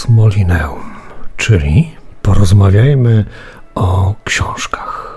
Molineum, czyli porozmawiajmy o książkach.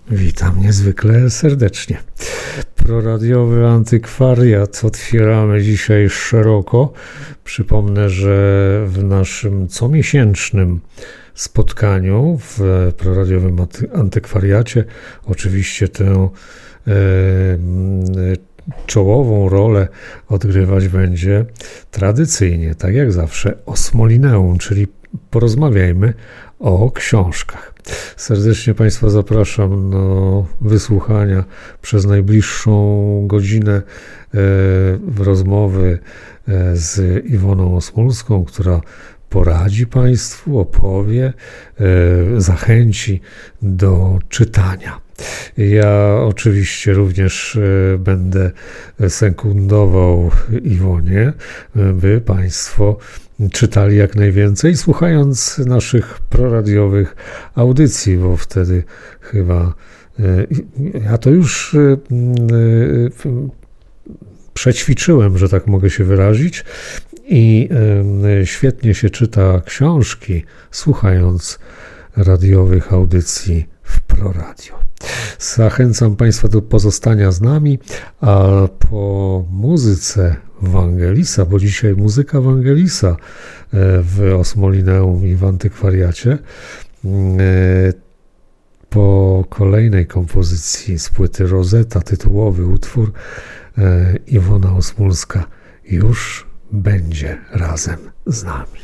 Witam niezwykle serdecznie. Proradiowy antykwariat otwieramy dzisiaj szeroko. Przypomnę, że w naszym comiesięcznym spotkaniu w proradiowym antykwariacie oczywiście tę czołową rolę odgrywać będzie tradycyjnie, tak jak zawsze, Osmolineum, czyli porozmawiajmy o książkach. Serdecznie Państwa zapraszam do wysłuchania przez najbliższą godzinę rozmowy z Iwoną Osmolską, która poradzi Państwu, opowie, zachęci do czytania. Ja oczywiście również będę sekundował Iwonie, by Państwo czytali jak najwięcej, słuchając naszych proradiowych audycji, bo wtedy chyba ja to już przećwiczyłem, że tak mogę się wyrazić, i świetnie się czyta książki, słuchając radiowych audycji w Proradio. Zachęcam Państwa do pozostania z nami, a po muzyce Wangelisa, bo dzisiaj muzyka Wangelisa w Osmolineum i w antykwariacie, po kolejnej kompozycji z płyty Rosetta, tytułowy utwór, Iwona Osmolska już będzie razem z nami.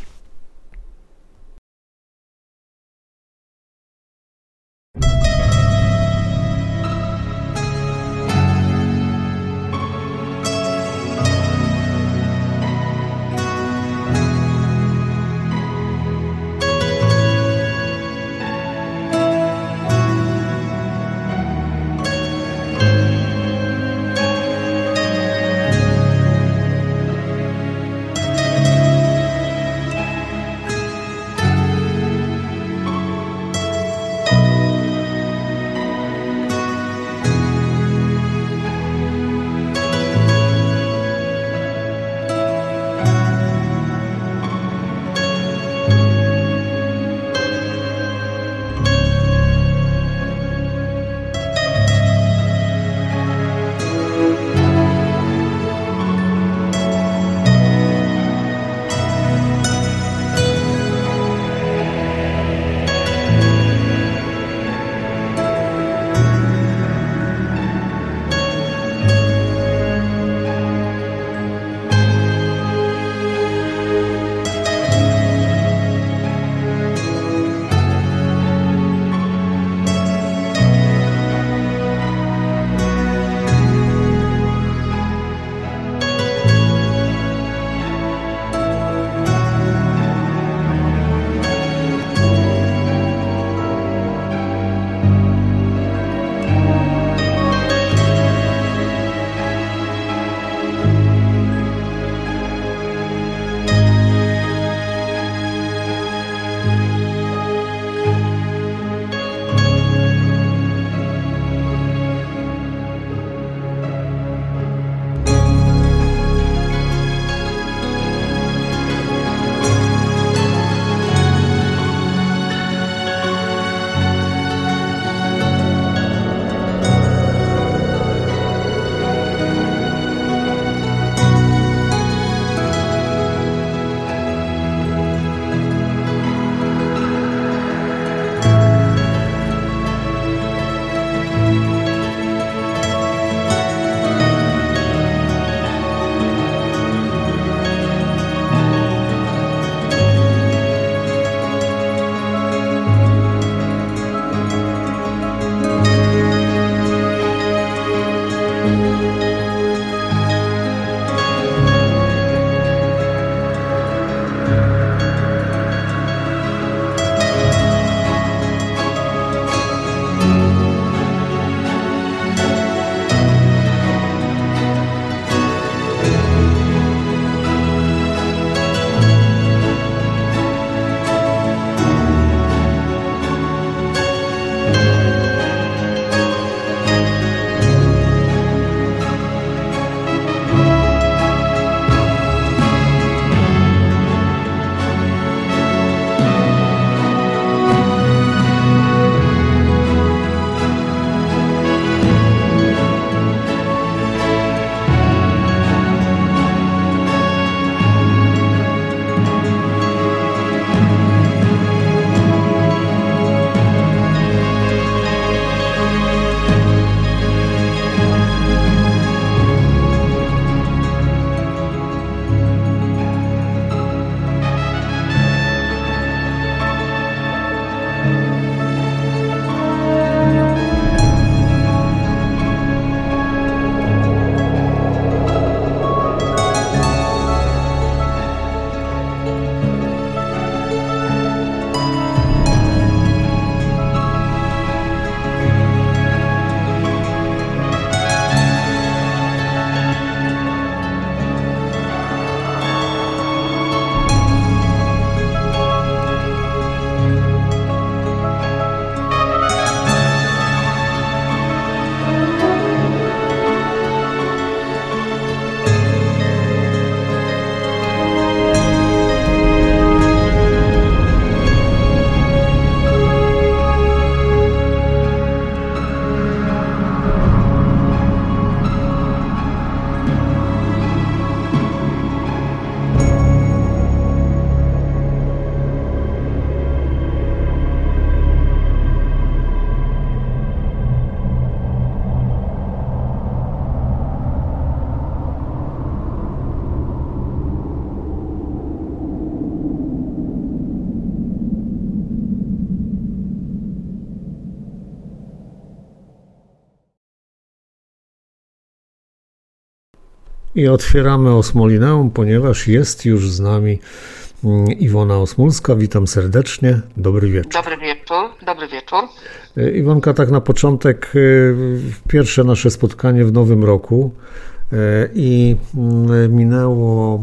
I otwieramy Osmolineum, ponieważ jest już z nami Iwona Osmulska. Witam serdecznie. Dobry wieczór. Dobry wieczór. Dobry wieczór. Iwonka, tak na początek, pierwsze nasze spotkanie w nowym roku i minęło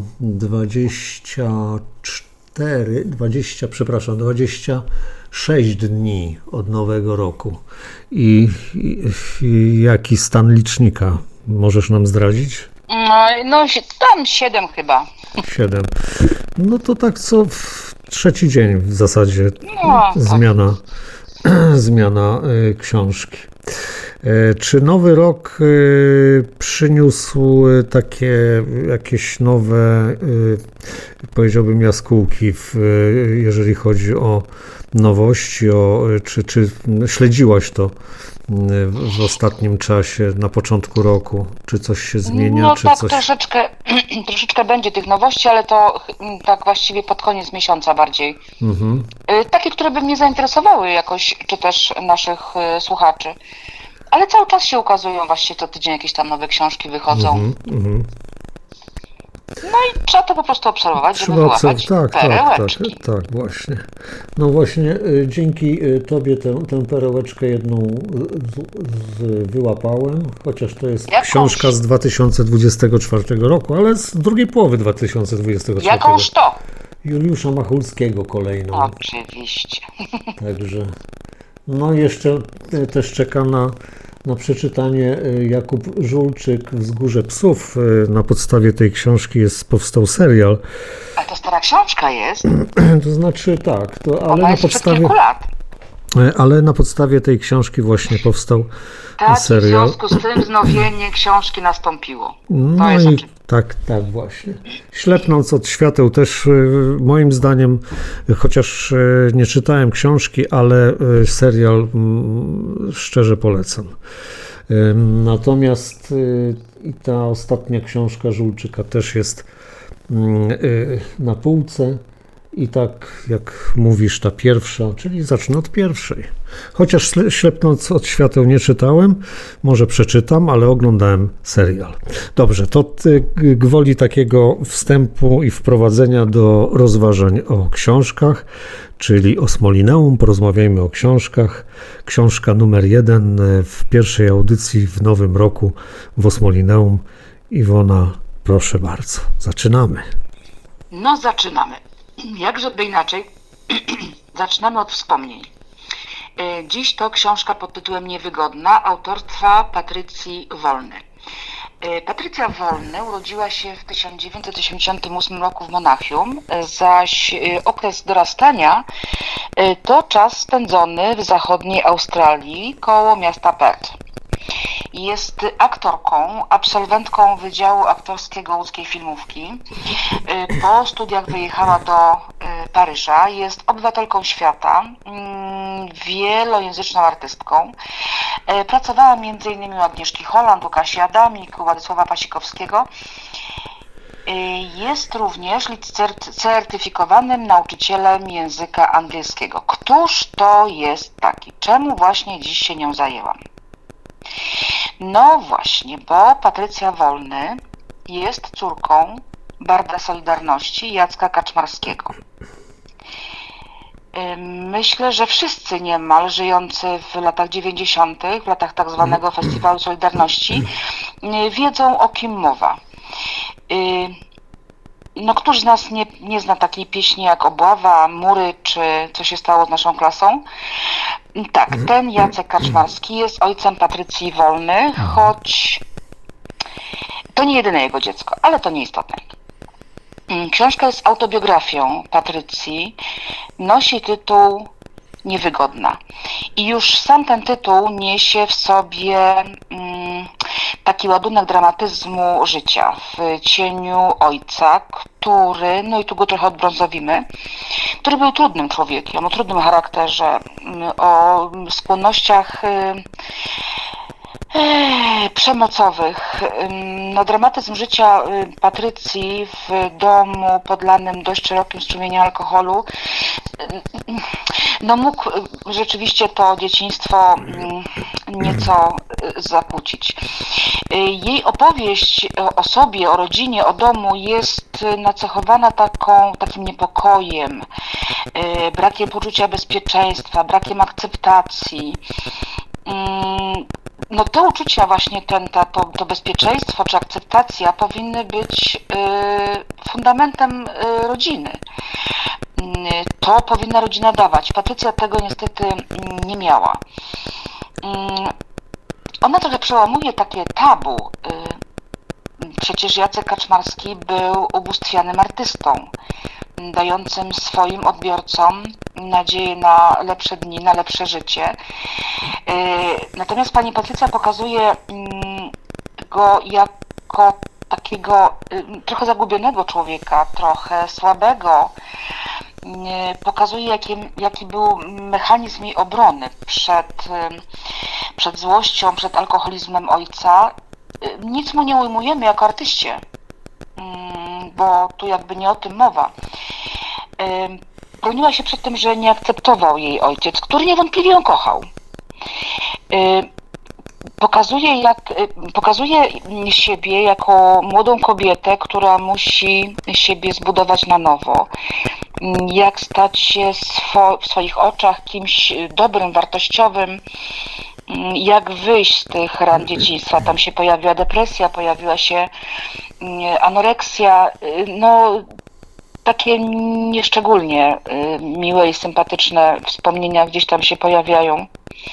26 dni od nowego roku. I jaki stan licznika możesz nam zdradzić? No tam 7 chyba. 7. No to tak co trzeci dzień w zasadzie zmiana książki. Czy nowy rok przyniósł takie jakieś nowe, powiedziałbym, jaskółki, jeżeli chodzi o nowości, czy śledziłaś to w ostatnim czasie, na początku roku? Czy coś się zmienia? No czy tak, coś... troszeczkę będzie tych nowości, ale to tak właściwie pod koniec miesiąca bardziej. Mhm. Takie, które by mnie zainteresowały jakoś, czy też naszych słuchaczy. Ale cały czas się ukazują, właściwie co tydzień jakieś tam nowe książki wychodzą. No i trzeba to po prostu obserwować, żeby wyłapać perełeczki. Tak, właśnie. No właśnie, dzięki Tobie tę perełeczkę jedną wyłapałem, chociaż to jest książka z 2024 roku, ale z drugiej połowy 2024. Jakąż to? Juliusza Machulskiego kolejną. Oczywiście. Także, no jeszcze też czeka na przeczytanie Jakub Żulczyk, Wzgórze Psów. Na podstawie tej książki powstał serial. A to stara książka jest? To znaczy tak, ale na podstawie kilku lat. Ale na podstawie tej książki właśnie powstał serial. W związku z tym wznowienie książki nastąpiło. No i tak właśnie. Ślepnąc od świateł też moim zdaniem, chociaż nie czytałem książki, ale serial szczerze polecam. Natomiast i ta ostatnia książka Żulczyka też jest na półce. I tak jak mówisz, ta pierwsza, czyli zacznę od pierwszej. Chociaż ślepnąc od świateł nie czytałem, może przeczytam, ale oglądałem serial. Dobrze, to gwoli takiego wstępu i wprowadzenia do rozważań o książkach, czyli Osmolineum, porozmawiajmy o książkach.Książka numer 1 w pierwszej audycji w nowym roku w Osmolineum. Iwona, proszę bardzo, zaczynamy. No zaczynamy. Jak żeby inaczej, zaczynamy od wspomnień. Dziś to książka pod tytułem Niewygodna, autorstwa Patrycji Wolny. Patrycja Wolny urodziła się w 1988 roku w Monachium, zaś okres dorastania to czas spędzony w zachodniej Australii koło miasta Perth. Jest aktorką, absolwentką Wydziału Aktorskiego Łódzkiej Filmówki. Po studiach wyjechała do Paryża. Jest obywatelką świata, wielojęzyczną artystką. Pracowała m.in. u Agnieszki Holland, Łukasi Adamik, u Władysława Pasikowskiego. Jest również certyfikowanym nauczycielem języka angielskiego. Któż to jest taki? Czemu właśnie dziś się nią zajęłam? No właśnie, bo Patrycja Wolny jest córką barda Solidarności Jacka Kaczmarskiego. Myślę, że wszyscy niemal żyjący w latach 90., w latach tak zwanego Festiwalu Solidarności, wiedzą, o kim mowa. No któż z nas nie zna takiej pieśni jak Obława, Mury, czy Co się stało z naszą klasą? Tak, ten Jacek Kaczmarski jest ojcem Patrycji Wolny, choć to nie jedyne jego dziecko, ale to nieistotne. Książka jest autobiografią Patrycji, nosi tytuł Niewygodna. I już sam ten tytuł niesie w sobie taki ładunek dramatyzmu życia w cieniu ojca, który, no i tu go trochę odbrązowimy, który był trudnym człowiekiem, o trudnym charakterze, o skłonnościach przemocowych. No, dramatyzm życia Patrycji w domu podlanym dość szerokim strumieniem alkoholu, no mógł rzeczywiście to dzieciństwo nieco zakłócić. Jej opowieść o sobie, o rodzinie, o domu jest nacechowana takim niepokojem, brakiem poczucia bezpieczeństwa, brakiem akceptacji. No te uczucia właśnie, to bezpieczeństwo czy akceptacja powinny być fundamentem rodziny. To powinna rodzina dawać. Patrycja tego niestety nie miała. Ona trochę przełamuje takie tabu. Przecież Jacek Kaczmarski był ubóstwianym artystą, dającym swoim odbiorcom nadzieję na lepsze dni, na lepsze życie. Natomiast pani Patrycja pokazuje go jako takiego trochę zagubionego człowieka, trochę słabego. Pokazuje, jaki był mechanizm jej obrony przed złością, przed alkoholizmem ojca. Nic mu nie ujmujemy jako artyście, bo tu jakby nie o tym mowa. Broniła się przed tym, że nie akceptował jej ojciec, który niewątpliwie ją kochał. Pokazuje siebie jako młodą kobietę, która musi siebie zbudować na nowo. Jak stać się w swoich oczach kimś dobrym, wartościowym, jak wyjść z tych ran dzieciństwa. Tam się pojawiła depresja, pojawiła się anoreksja, no takie nieszczególnie miłe i sympatyczne wspomnienia gdzieś tam się pojawiają.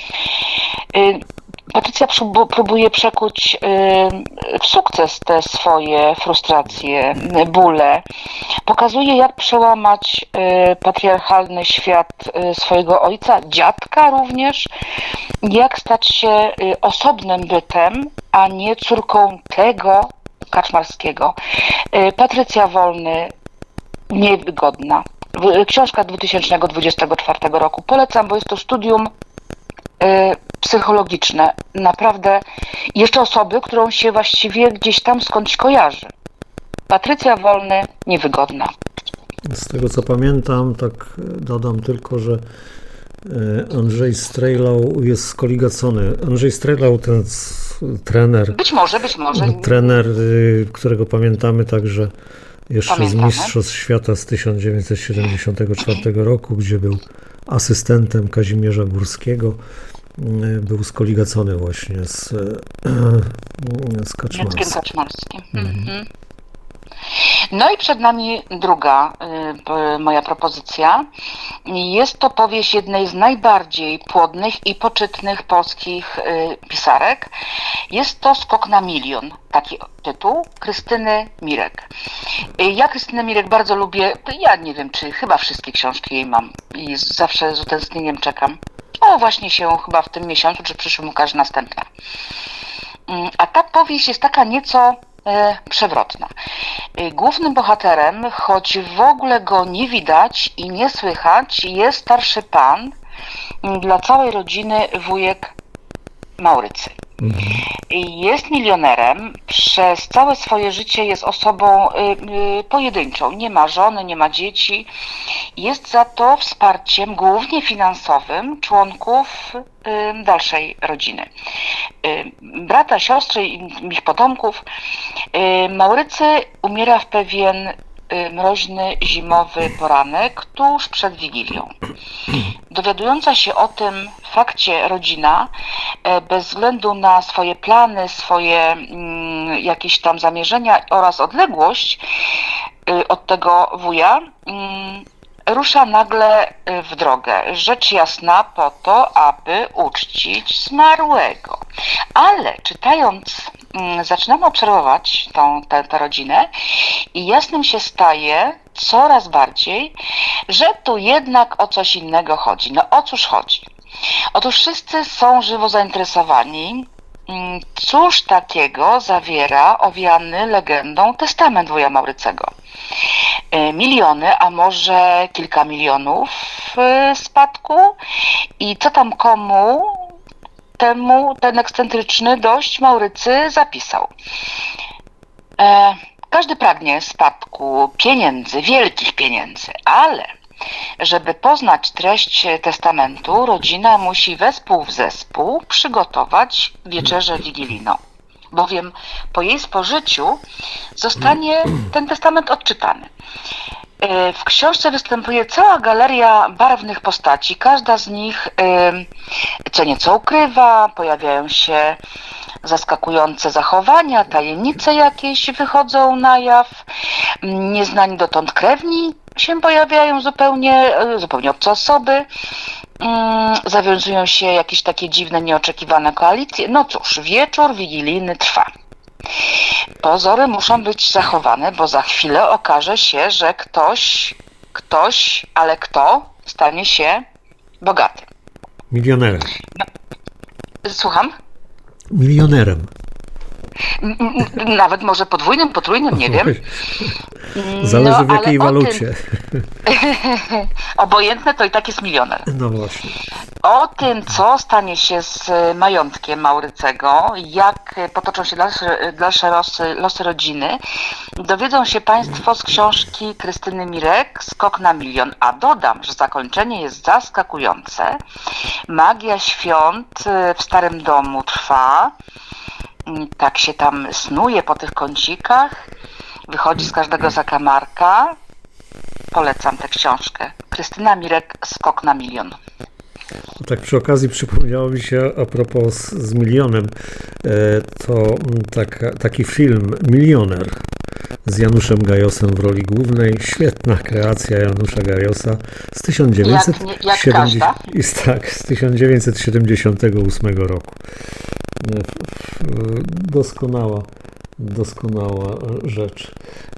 Patrycja próbuje przekuć w sukces te swoje frustracje, bóle. Pokazuje, jak przełamać patriarchalny świat swojego ojca, dziadka również, jak stać się osobnym bytem, a nie córką tego Kaczmarskiego. Patrycja Wolny, niewygodna. Książka 2024 roku. Polecam, bo jest to studium psychologiczne. Naprawdę jeszcze osoby, którą się właściwie gdzieś tam skądś kojarzy. Patrycja Wolny, niewygodna. Z tego co pamiętam, tak dodam tylko, że Andrzej Strejlau jest skoligacony. Andrzej Strejlau, ten trener. Być może. Trener, którego pamiętamy także jeszcze z Mistrzostw Świata z 1974 roku, gdzie był asystentem Kazimierza Górskiego, był skoligacony właśnie z Kaczmarskim. Jackiem Kaczmarskim. No i przed nami druga moja propozycja. Jest to powieść jednej z najbardziej płodnych i poczytnych polskich pisarek. Jest to Skok na milion, taki tytuł, Krystyny Mirek. Ja Krystynę Mirek bardzo lubię, ja nie wiem, czy chyba wszystkie książki jej mam i zawsze z utęsknieniem czekam. Właśnie się chyba w tym miesiącu, czy w przyszłym ukaże następna. A ta powieść jest taka nieco przewrotna. Głównym bohaterem, choć w ogóle go nie widać i nie słychać, jest starszy pan, dla całej rodziny wujek Maurycy. Jest milionerem, przez całe swoje życie jest osobą pojedynczą, nie ma żony, nie ma dzieci, jest za to wsparciem głównie finansowym członków dalszej rodziny. Brata, siostry i ich potomków. Maurycy umiera w pewien mroźny, zimowy poranek tuż przed Wigilią. Dowiadująca się o tym fakcie rodzina, bez względu na swoje plany, swoje jakieś tam zamierzenia oraz odległość od tego wuja, rusza nagle w drogę, rzecz jasna po to, aby uczcić zmarłego. Ale czytając, zaczynamy obserwować tę rodzinę i jasnym się staje coraz bardziej, że tu jednak o coś innego chodzi. No o cóż chodzi? Otóż wszyscy są żywo zainteresowani, cóż takiego zawiera owiany legendą testament wuja Maurycego. Miliony, a może kilka milionów spadku i co tam komu temu ten ekscentryczny dość Maurycy zapisał. Każdy pragnie spadku pieniędzy, wielkich pieniędzy, ale Żeby poznać treść testamentu, rodzina musi wespół w zespół przygotować wieczerzę wigilijną, bowiem po jej spożyciu zostanie ten testament odczytany. W książce występuje cała galeria barwnych postaci. Każda z nich co nieco ukrywa, pojawiają się zaskakujące zachowania, tajemnice jakieś wychodzą na jaw, nieznani dotąd krewni się pojawiają, zupełnie obce osoby, zawiązują się jakieś takie dziwne, nieoczekiwane koalicje. No cóż, wieczór wigilijny trwa. Pozory muszą być zachowane, bo za chwilę okaże się, że ktoś, ale kto, stanie się bogaty. Milionerem. Słucham? Milionerem. Nawet może podwójnym, potrójnym, nie wiem. Zależy w jakiej walucie. Obojętne to i tak jest milioner. No właśnie. O tym, co stanie się z majątkiem Maurycego, jak potoczą się dalsze losy rodziny, dowiedzą się Państwo z książki Krystyny Mirek „Skok na milion”. A dodam, że zakończenie jest zaskakujące. Magia świąt w starym domu trwa. Tak się tam snuje po tych kącikach. Wychodzi z każdego zakamarka. Polecam tę książkę. Krystyna Mirek „Skok na milion”. Tak przy okazji przypomniało mi się a propos z milionem, to taki film Milioner z Januszem Gajosem w roli głównej. Świetna kreacja Janusza Gajosa z 1978 roku. Doskonała rzecz.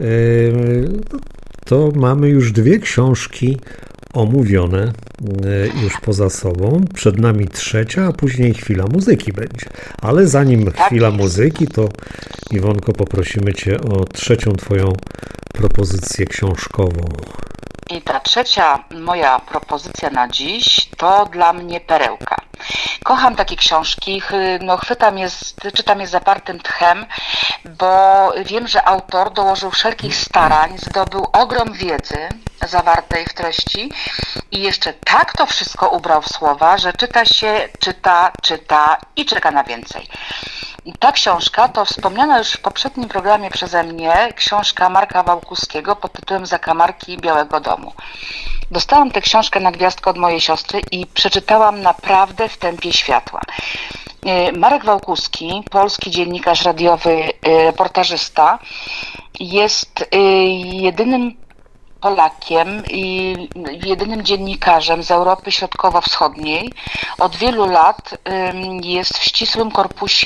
To mamy już 2 książki omówione już poza sobą. Przed nami 3, a później chwila muzyki będzie. Ale zanim chwila muzyki, to Iwonko, poprosimy Cię o 3. Twoją propozycję książkową. I ta 3. moja propozycja na dziś to dla mnie perełka. Kocham takie książki, czytam je z zapartym tchem, bo wiem, że autor dołożył wszelkich starań, zdobył ogrom wiedzy zawartej w treści i jeszcze tak to wszystko ubrał w słowa, że czyta i czeka na więcej. Ta książka to wspomniana już w poprzednim programie przeze mnie książka Marka Wałkuskiego pod tytułem „Zakamarki Białego Domu”. Dostałam tę książkę na gwiazdkę od mojej siostry i przeczytałam naprawdę w tempie światła. Marek Wałkuski, polski dziennikarz radiowy, reportażysta, jest jedynym Polakiem i jedynym dziennikarzem z Europy Środkowo-Wschodniej. Od wielu lat jest w ścisłym korpusie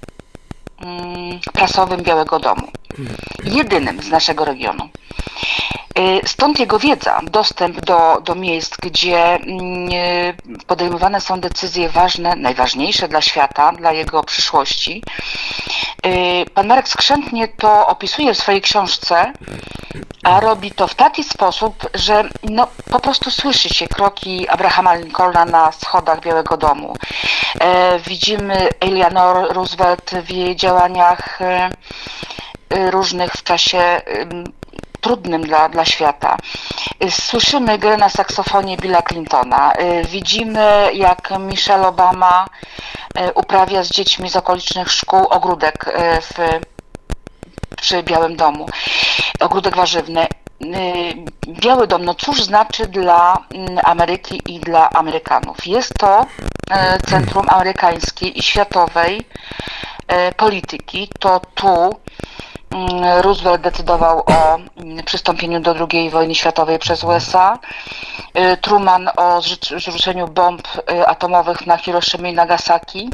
prasowym Białego Domu. Jedynym z naszego regionu. Stąd jego wiedza, dostęp do miejsc, gdzie podejmowane są decyzje ważne, najważniejsze dla świata, dla jego przyszłości. Pan Marek skrzętnie to opisuje w swojej książce, a robi to w taki sposób, że po prostu słyszy się kroki Abrahama Lincolna na schodach Białego Domu. Widzimy Eleanor Roosevelt w jej działaniach różnych w czasie trudnym dla świata. Słyszymy grę na saksofonie Billa Clintona. Widzimy, jak Michelle Obama uprawia z dziećmi z okolicznych szkół ogródek przy Białym Domu. Ogródek warzywny. Biały Dom, cóż znaczy dla Ameryki i dla Amerykanów? Jest to centrum amerykańskiej i światowej polityki. To tu Roosevelt decydował o przystąpieniu do II wojny światowej przez USA. Truman o zrzuceniu bomb atomowych na Hiroszimę i Nagasaki.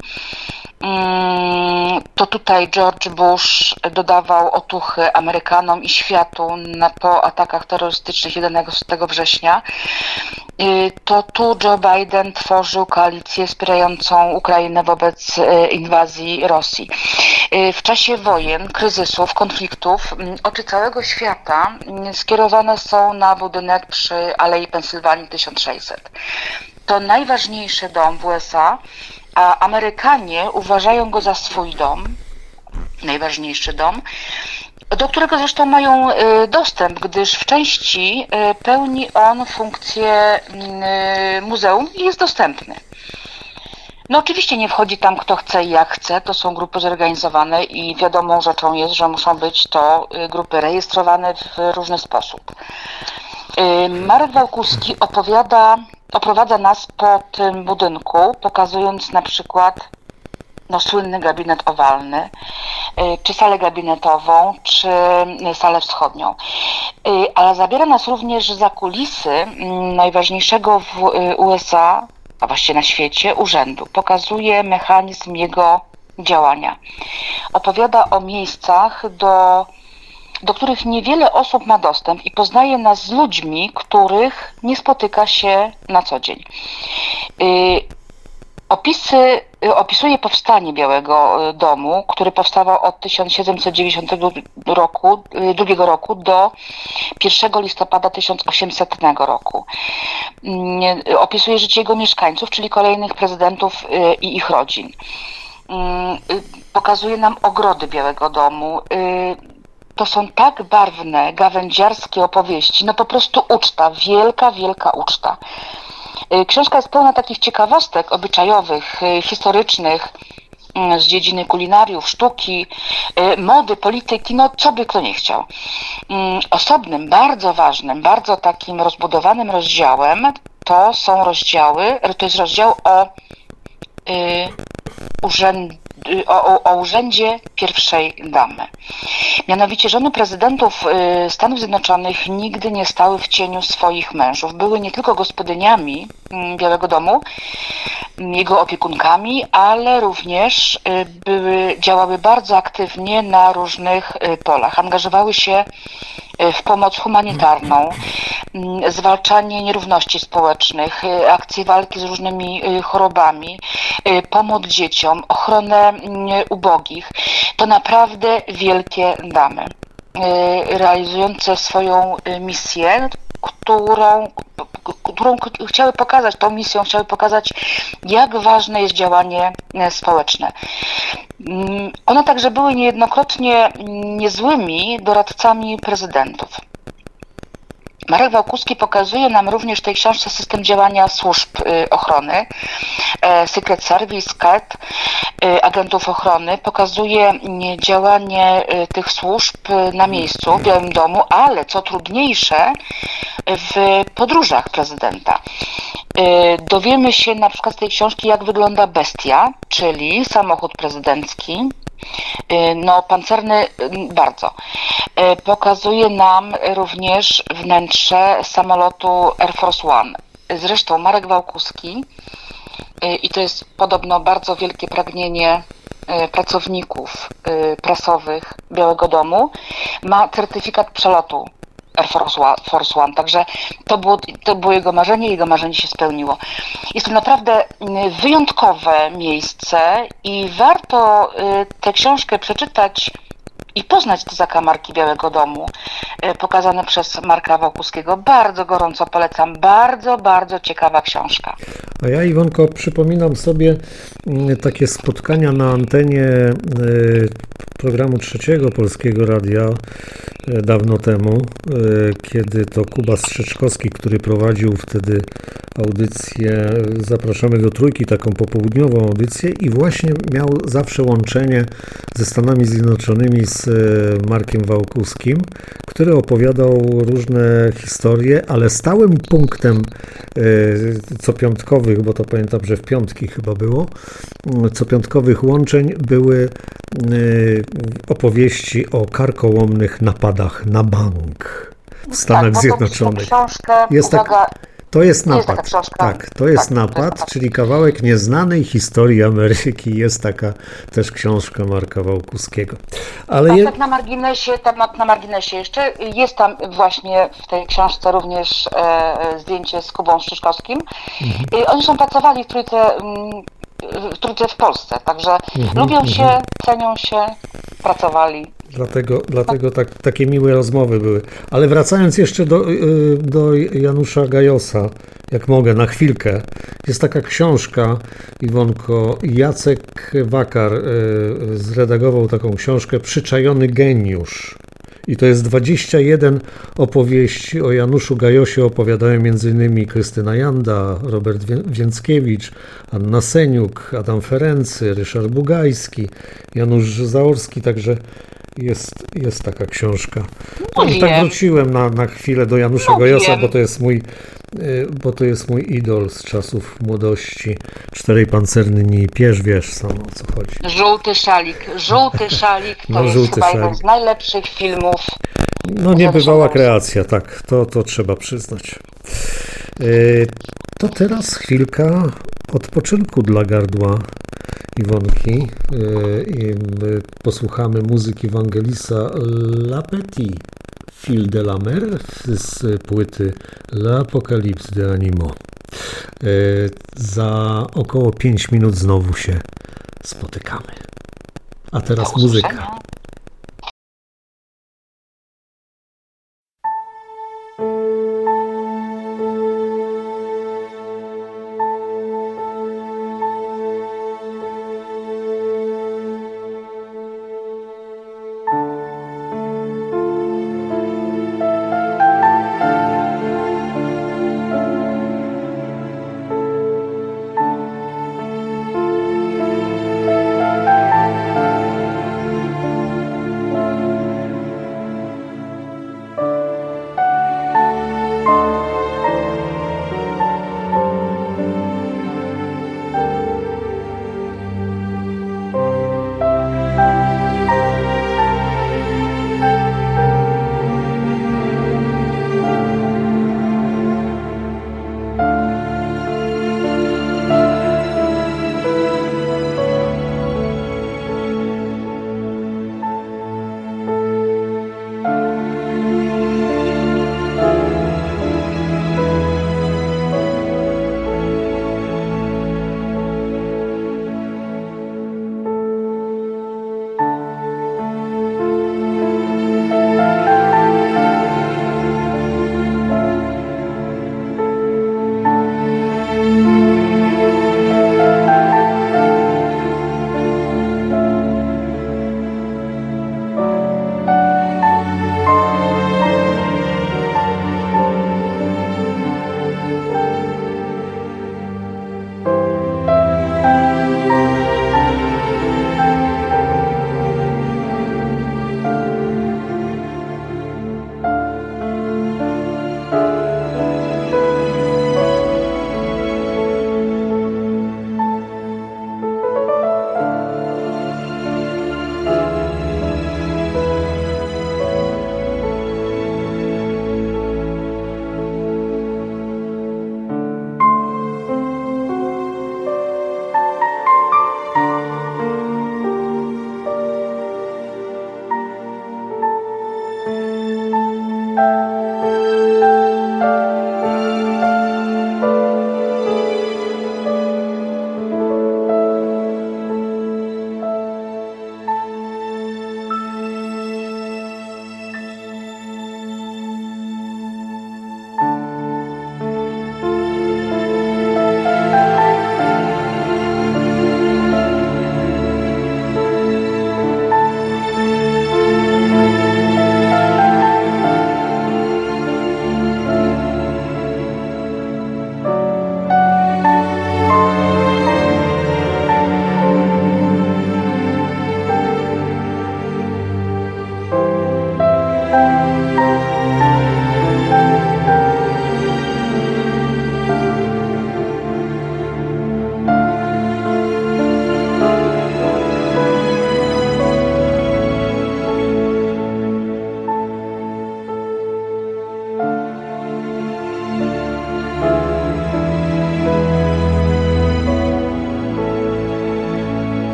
To tutaj George Bush dodawał otuchy Amerykanom i światu po atakach terrorystycznych 11 września. To tu Joe Biden tworzył koalicję wspierającą Ukrainę wobec inwazji Rosji. W czasie wojen, kryzysów, konfliktów oczy całego świata skierowane są na budynek przy Alei Pensylwanii 1600. To najważniejszy dom w USA, a Amerykanie uważają go za swój dom, najważniejszy dom. do którego zresztą mają dostęp, gdyż w części pełni on funkcję muzeum i jest dostępny. No oczywiście nie wchodzi tam kto chce i jak chce, to są grupy zorganizowane i wiadomą rzeczą jest, że muszą być to grupy rejestrowane w różny sposób. Marek Wałkuski oprowadza nas po tym budynku, pokazując na przykład słynny gabinet owalny, czy salę gabinetową, czy salę wschodnią. Ale zabiera nas również za kulisy najważniejszego w USA, a właściwie na świecie, urzędu. Pokazuje mechanizm jego działania. Opowiada o miejscach, do których niewiele osób ma dostęp i poznaje nas z ludźmi, których nie spotyka się na co dzień. Opisuje powstanie Białego Domu, który powstawał od 1792 roku do 1 listopada 1800 roku. Opisuje życie jego mieszkańców, czyli kolejnych prezydentów i ich rodzin. Pokazuje nam ogrody Białego Domu. To są tak barwne, gawędziarskie opowieści, po prostu uczta, wielka, wielka uczta. Książka jest pełna takich ciekawostek obyczajowych, historycznych, z dziedziny kulinariów, sztuki, mody, polityki, co by kto nie chciał. Osobnym, bardzo ważnym, bardzo takim rozbudowanym rozdziałem to jest rozdział o urzędzie pierwszej damy. Mianowicie żony prezydentów Stanów Zjednoczonych nigdy nie stały w cieniu swoich mężów. Były nie tylko gospodyniami Białego Domu, jego opiekunkami, ale również działały bardzo aktywnie na różnych polach. Angażowały się w pomoc humanitarną, zwalczanie nierówności społecznych, akcje walki z różnymi chorobami, pomoc dzieciom, ochronę ubogich. To naprawdę wielkie damy, realizujące swoją misję, którą chciały pokazać, tą misją chciały pokazać, jak ważne jest działanie społeczne. One także były niejednokrotnie niezłymi doradcami prezydentów. Marek Wałkuski pokazuje nam również w tej książce system działania służb ochrony, Secret Service, CAT, agentów ochrony. Pokazuje działanie tych służb na miejscu, w Białym Domu, ale co trudniejsze, w podróżach prezydenta. Dowiemy się na przykład z tej książki, jak wygląda Bestia, czyli samochód prezydencki, pancerny bardzo. Pokazuje nam również wnętrze samolotu Air Force One. Zresztą Marek Wałkuski, i to jest podobno bardzo wielkie pragnienie pracowników prasowych Białego Domu, ma certyfikat przelotu Air Force One, także to było jego marzenie się spełniło. Jest to naprawdę wyjątkowe miejsce i warto tę książkę przeczytać i poznać te zakamarki Białego Domu, pokazane przez Marka Wałkuskiego. Bardzo gorąco polecam, bardzo, bardzo ciekawa książka. A ja, Iwonko, przypominam sobie takie spotkania na antenie programu Trzeciego Polskiego Radia dawno temu, kiedy to Kuba Strzeczkowski, który prowadził wtedy audycję Zapraszamy do Trójki, taką popołudniową audycję, i właśnie miał zawsze łączenie ze Stanami Zjednoczonymi z Markiem Wałkuskim, który opowiadał różne historie, ale stałym punktem copiątkowych, bo to pamiętam, że w piątki chyba było, copiątkowych łączeń były opowieści o karkołomnych napadach na bank w Stanach Zjednoczonych. To jest napad. Tak, to jest napad, czyli kawałek nieznanej historii Ameryki. Jest taka też książka Marka Wałkuskiego. Ale tak na marginesie jeszcze, jest tam właśnie w tej książce również zdjęcie z Kubą Strzyczkowskim. Oni są pracowali w Trójce w Polsce, także lubią się, cenią się, pracowali. Dlatego takie miłe rozmowy były. Ale wracając jeszcze do Janusza Gajosa, jak mogę, na chwilkę. Jest taka książka, Iwonko, Jacek Wakar zredagował taką książkę Przyczajony geniusz. I to jest 21 opowieści. O Januszu Gajosie opowiadają m.in. Krystyna Janda, Robert Więckiewicz, Anna Seniuk, Adam Ferency, Ryszard Bugajski, Janusz Zaorski, także jest taka książka. Tak wróciłem na chwilę do Janusza Gajosa, bo to jest mój idol z czasów młodości. Czterej pancerni pierz, wiesz sam, o co chodzi. Żółty szalik to jest chyba jeden z najlepszych filmów. No niebywała kreacja, tak, to trzeba przyznać. To teraz chwilka odpoczynku dla gardła Iwonki. Posłuchamy muzyki Vangelisa Lapetit, Fil de la Mer z płyty L'Apocalypse de Animaux. Za około 5 minut znowu się spotykamy. A teraz muzyka.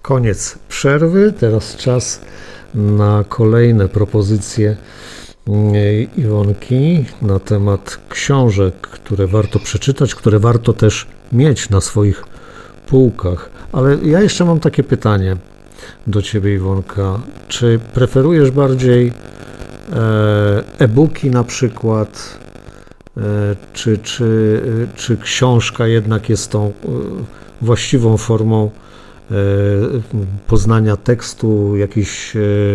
koniec przerwy. Teraz czas na kolejne propozycje Iwonki na temat książek, które warto przeczytać, które warto też mieć na swoich półkach. Ale ja jeszcze mam takie pytanie do Ciebie, Iwonka. Czy preferujesz bardziej e-booki na przykład, czy książka jednak jest tą właściwą formą poznania tekstu, jakiejś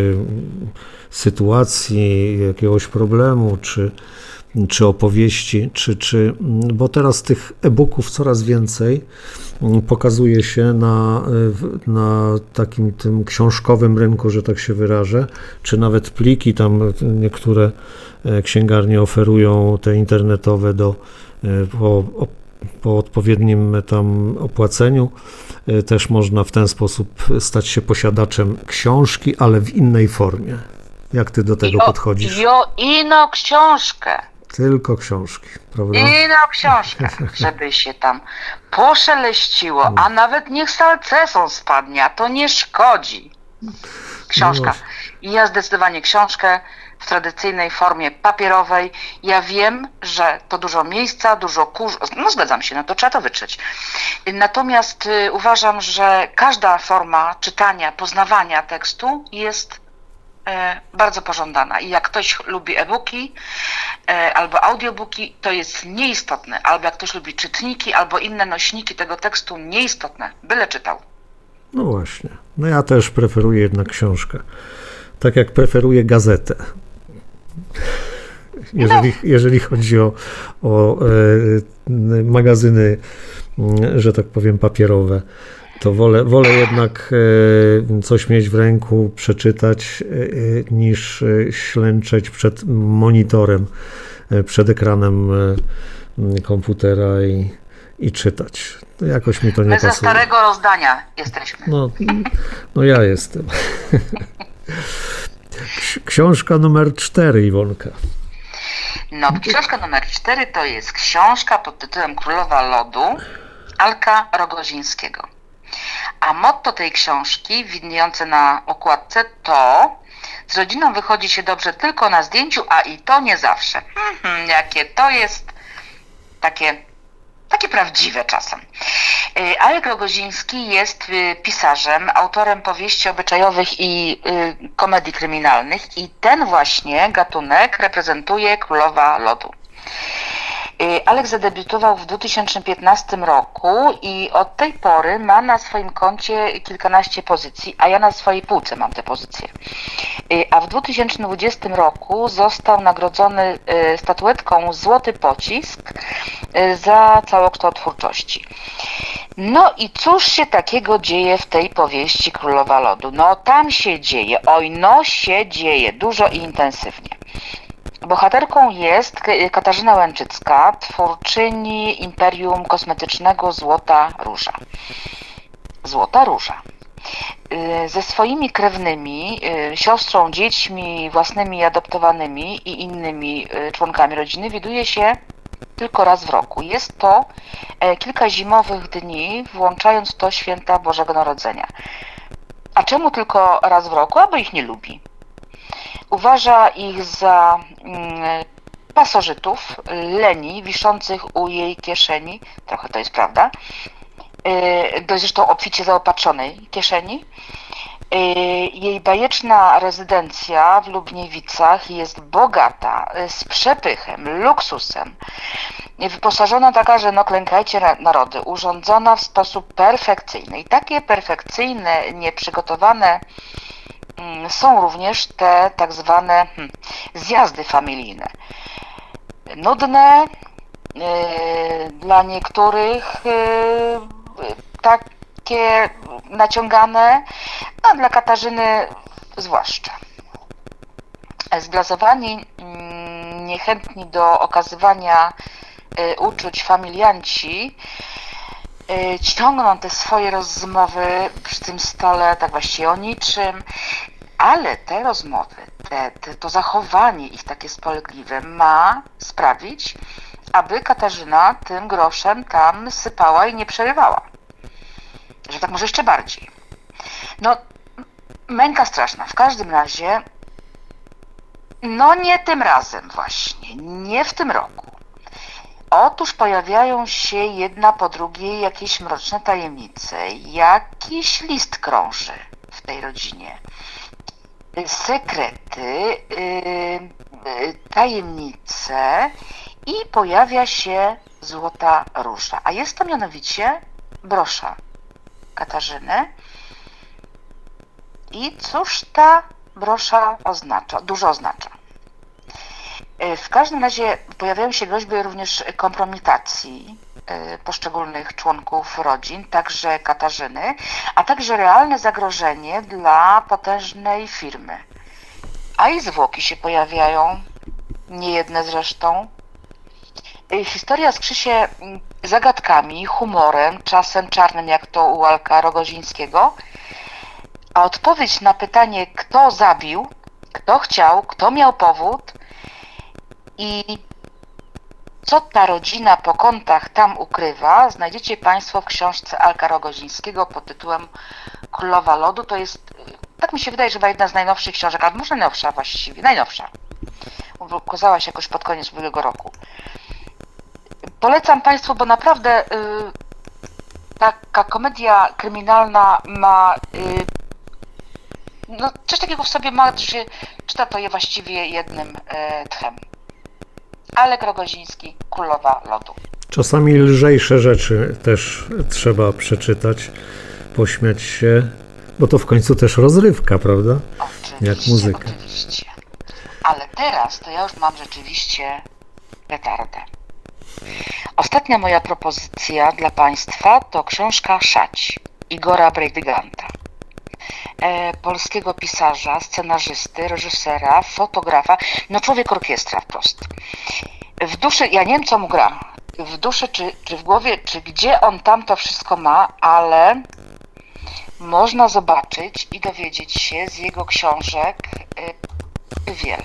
sytuacji, jakiegoś problemu, czy opowieści, bo teraz tych e-booków coraz więcej pokazuje się na takim tym książkowym rynku, że tak się wyrażę, czy nawet pliki, tam niektóre księgarnie oferują te internetowe po odpowiednim tam opłaceniu. Też można w ten sposób stać się posiadaczem książki, ale w innej formie. Jak ty do tego podchodzisz? Ino książkę. Tylko książki, prawda? Ino książkę, żeby się tam poszeleściło, a nawet niech salceson spadnie, a to nie szkodzi. Książka. I ja zdecydowanie książkę w tradycyjnej formie papierowej. Ja wiem, że to dużo miejsca, dużo kurzu. No zgadzam się, no to trzeba to wytrzeć. Natomiast uważam, że każda forma czytania, poznawania tekstu jest bardzo pożądana. I jak ktoś lubi e-booki albo audiobooki, to jest nieistotne. Albo jak ktoś lubi czytniki, albo inne nośniki tego tekstu, nieistotne. Byle czytał. No właśnie. No ja też preferuję jednak książkę. Tak jak preferuję gazetę. Jeżeli chodzi o magazyny, że tak powiem, papierowe, to wolę jednak coś mieć w ręku, przeczytać, niż ślęczeć przed monitorem, przed ekranem komputera i czytać. Jakoś mi to nie pasuje. My ze starego rozdania jesteśmy. No ja jestem. Książka numer 4, Iwonka. No, książka numer 4 to jest książka pod tytułem Królowa Lodu Alka Rogozińskiego. A motto tej książki, widniejące na okładce, to: z rodziną wychodzi się dobrze tylko na zdjęciu, a i to nie zawsze. Jakie to jest takie prawdziwe czasem. Alek Rogoziński jest pisarzem, autorem powieści obyczajowych i komedii kryminalnych i ten właśnie gatunek reprezentuje Królowa Lodu. Alek zadebiutował w 2015 roku i od tej pory ma na swoim koncie kilkanaście pozycji, a ja na swojej półce mam te pozycje. A w 2020 roku został nagrodzony statuetką Złoty Pocisk za całokształt twórczości. No i cóż się takiego dzieje w tej powieści Królowa Lodu? No tam się dzieje, się dzieje dużo i intensywnie. Bohaterką jest Katarzyna Łęczycka, twórczyni imperium kosmetycznego Złota Róża. Złota Róża. Ze swoimi krewnymi, siostrą, dziećmi własnymi adoptowanymi i innymi członkami rodziny widuje się tylko raz w roku. Jest to kilka zimowych dni, włączając w to święta Bożego Narodzenia. A czemu tylko raz w roku? Bo ich nie lubi. Uważa ich za pasożytów, leni, wiszących u jej kieszeni, trochę to jest prawda, zresztą obficie zaopatrzonej kieszeni. Jej bajeczna rezydencja w Lubniewicach jest bogata, z przepychem, luksusem, wyposażona taka, że no klękajcie narody, urządzona w sposób perfekcyjny. I takie perfekcyjne, nieprzygotowane są również te tak zwane zjazdy familijne. Nudne, dla niektórych takie naciągane, a dla Katarzyny zwłaszcza. Zblazowani, niechętni do okazywania uczuć familianci ciągną te swoje rozmowy przy tym stole tak właściwie o niczym, ale te rozmowy, to zachowanie ich takie spolegliwe ma sprawić, aby Katarzyna tym groszem tam sypała i nie przerywała. Że tak może jeszcze bardziej. No, męka straszna. W każdym razie, no nie tym razem właśnie, nie w tym roku. Otóż pojawiają się jedna po drugiej jakieś mroczne tajemnice, jakiś list krąży w tej rodzinie. Sekrety, tajemnice i pojawia się złota róża. A jest to mianowicie brosza Katarzyny. I cóż ta brosza oznacza? Dużo oznacza. W każdym razie pojawiają się groźby również kompromitacji poszczególnych członków rodzin, także Katarzyny, a także realne zagrożenie dla potężnej firmy. A i zwłoki się pojawiają, niejedne zresztą. Historia skrzy się zagadkami, humorem, czasem czarnym, jak to u Alka Rogozińskiego, a odpowiedź na pytanie, kto zabił, kto chciał, kto miał powód i co ta rodzina po kątach tam ukrywa, znajdziecie Państwo w książce Alka Rogozińskiego pod tytułem Królowa Lodu. To jest, tak mi się wydaje, że chyba jedna z najnowszych książek, albo może najnowsza właściwie, najnowsza. Ukazała się jakoś pod koniec ubiegłego roku. Polecam Państwu, bo naprawdę taka komedia kryminalna ma no, coś takiego w sobie ma, że się czyta to je właściwie jednym tchem. Alek Rogoziński, Królowa Lodu. Czasami lżejsze rzeczy też trzeba przeczytać, pośmiać się, bo to w końcu też rozrywka, prawda? Oczywiście, jak muzyka. Oczywiście. Ale teraz to ja już mam rzeczywiście petardę. Ostatnia moja propozycja dla Państwa to książka Szać Igora Brejdyganta. Polskiego pisarza, scenarzysty, reżysera, fotografa, no człowiek orkiestra wprost. W duszy, ja nie wiem co mu gra, w duszy czy w głowie, czy gdzie on tam to wszystko ma, ale można zobaczyć i dowiedzieć się z jego książek wiele.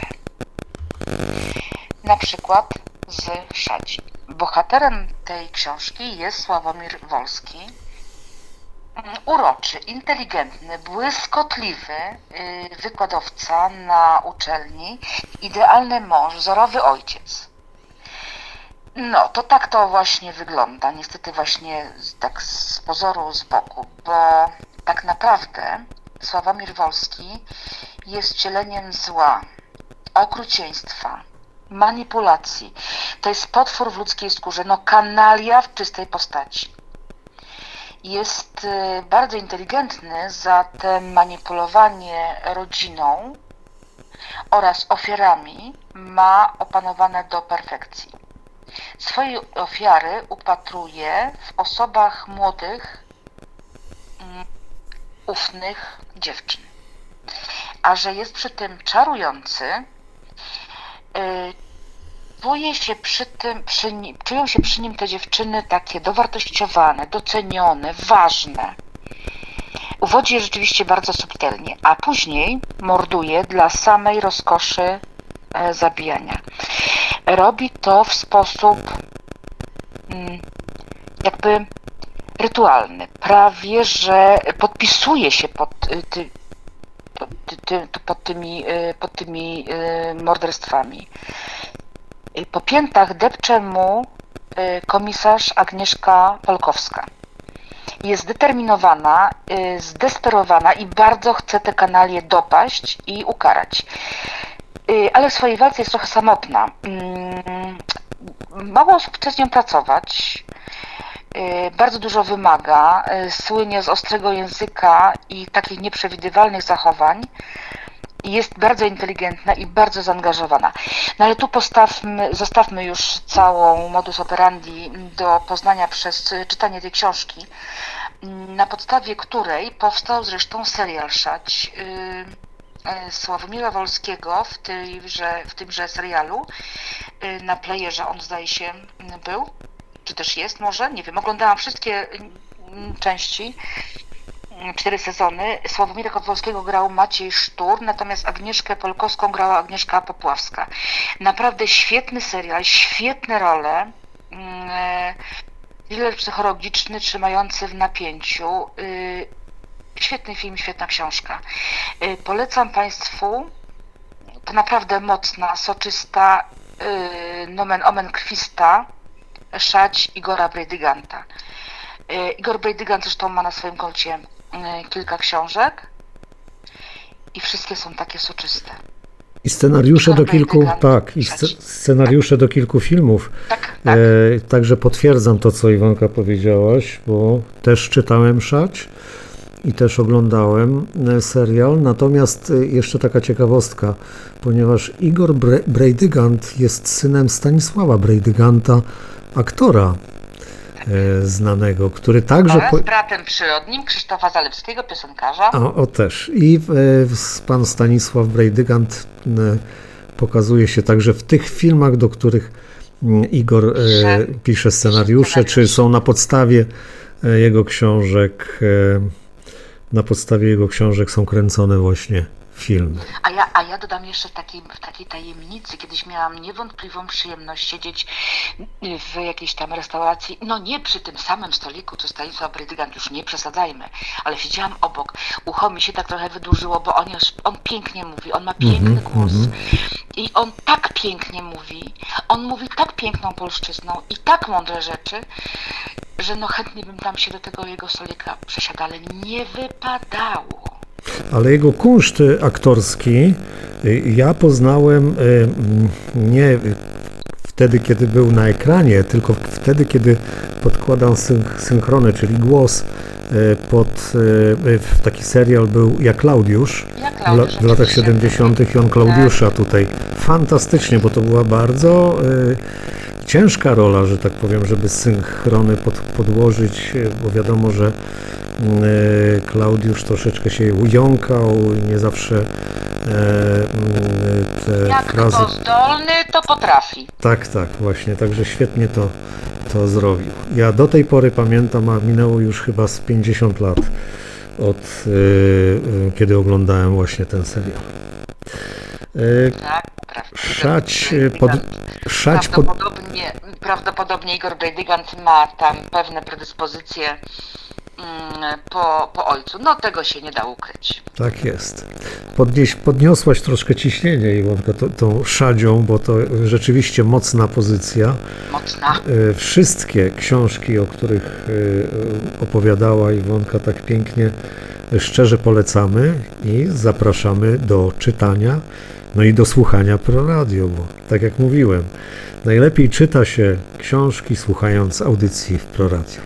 Na przykład z Szadzi. Bohaterem tej książki jest Sławomir Wolski. Uroczy, inteligentny, błyskotliwy wykładowca na uczelni, idealny mąż, wzorowy ojciec. No, to tak to właśnie wygląda, niestety właśnie tak z pozoru, z boku, bo tak naprawdę Sławomir Wolski jest wcieleniem zła, okrucieństwa, manipulacji. To jest potwór w ludzkiej skórze, no kanalia w czystej postaci. Jest bardzo inteligentny, zatem manipulowanie rodziną oraz ofiarami ma opanowane do perfekcji. Swoje ofiary upatruje w osobach młodych, ufnych dziewczyn. A że jest przy tym czarujący, czują się przy nim te dziewczyny takie dowartościowane, docenione, ważne. Uwodzi je rzeczywiście bardzo subtelnie, a później morduje dla samej rozkoszy zabijania. Robi to w sposób jakby rytualny, prawie że podpisuje się pod tymi morderstwami. Po piętach depcze mu komisarz Agnieszka Polkowska. Jest zdeterminowana, zdesperowana i bardzo chce te kanalie dopaść i ukarać. Ale w swojej walce jest trochę samotna. Mało osób chce z nią pracować. Bardzo dużo wymaga. Słynie z ostrego języka i takich nieprzewidywalnych zachowań. Jest bardzo inteligentna i bardzo zaangażowana. No ale tu zostawmy już całą modus operandi do poznania przez czytanie tej książki, na podstawie której powstał zresztą serial Szać Sławomira Wolskiego w tymże serialu. Na playerze on zdaje się był, czy też jest może, nie wiem, oglądałam wszystkie części. 4 sezony. Sławomira Wolskiego grał Maciej Sztur, natomiast Agnieszkę Polkowską grała Agnieszka Popławska. Naprawdę świetny serial, świetne role, thriller psychologiczny, trzymający w napięciu. Świetny film, świetna książka. Polecam Państwu, to naprawdę mocna, soczysta, nomen omen krwista, Szać Igora Brejdyganta. Igor Brejdygant zresztą ma na swoim koncie kilka książek i wszystkie są takie soczyste. I scenariusze do kilku, scenariusze do kilku filmów. Tak. Także potwierdzam to, co Iwonka powiedziałaś, bo też czytałem Szać i też oglądałem serial. Natomiast jeszcze taka ciekawostka, ponieważ Igor Brejdygant jest synem Stanisława Brejdyganta, aktora znanego, który także... Oraz bratem przyrodnim Krzysztofa Zalewskiego, piosenkarza. O też. I pan Stanisław Brejdygant pokazuje się także w tych filmach, do których Igor pisze scenariusze, czy są na podstawie jego książek. Na podstawie jego książek są kręcone właśnie filmy. A ja dodam jeszcze w takiej tajemnicy. Kiedyś miałam niewątpliwą przyjemność siedzieć w jakiejś tam restauracji, no nie przy tym samym stoliku, co Stanisław Brejdygant, już nie przesadzajmy, ale siedziałam obok. Ucho mi się tak trochę wydłużyło, bo on pięknie mówi, on ma piękny głos. I on tak pięknie mówi, on mówi tak piękną polszczyzną i tak mądre rzeczy, że no chętnie bym tam się do tego jego stolika przesiadła, ale nie wypadało. Ale jego kunszt aktorski ja poznałem nie wtedy, kiedy był na ekranie, tylko wtedy, kiedy podkładał synchrony, czyli głos w taki serial był Jak Klaudiusz w latach 70. i on Klaudiusza tutaj fantastycznie, bo to była bardzo ciężka rola, że tak powiem, żeby synchrony podłożyć, bo wiadomo, że Klaudiusz troszeczkę się jąkał, nie zawsze te jak frazy... kto zdolny, to potrafi. Tak, właśnie, także świetnie to zrobił. Ja do tej pory pamiętam, a minęło już chyba z 50 lat od kiedy oglądałem właśnie ten serial. Tak, prawdopodobnie Igor Brejdygant ma tam pewne predyspozycje po ojcu. No tego się nie da ukryć. Tak jest. Podniosłaś troszkę ciśnienie, Iwonka, tą Szadzią, bo to rzeczywiście mocna pozycja. Mocna. Wszystkie książki, o których opowiadała Iwonka tak pięknie, szczerze polecamy i zapraszamy do czytania, no i do słuchania Pro Radio, bo tak jak mówiłem, najlepiej czyta się książki słuchając audycji w Pro Radio.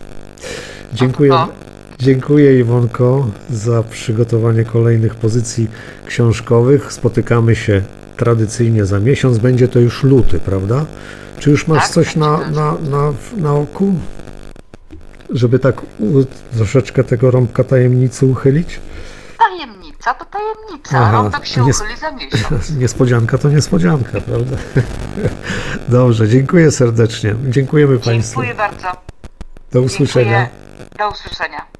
Dziękuję Iwonko za przygotowanie kolejnych pozycji książkowych. Spotykamy się tradycyjnie za miesiąc. Będzie to już luty, prawda? Czy już masz coś na oku? Żeby tak troszeczkę tego rąbka tajemnicy uchylić? Tajemnica to tajemnica. Rąbek się uchyli za miesiąc. Niespodzianka to niespodzianka, prawda? Dobrze, dziękuję serdecznie. Dziękujemy Państwu. Dziękuję bardzo. Do usłyszenia. Do usłyszenia.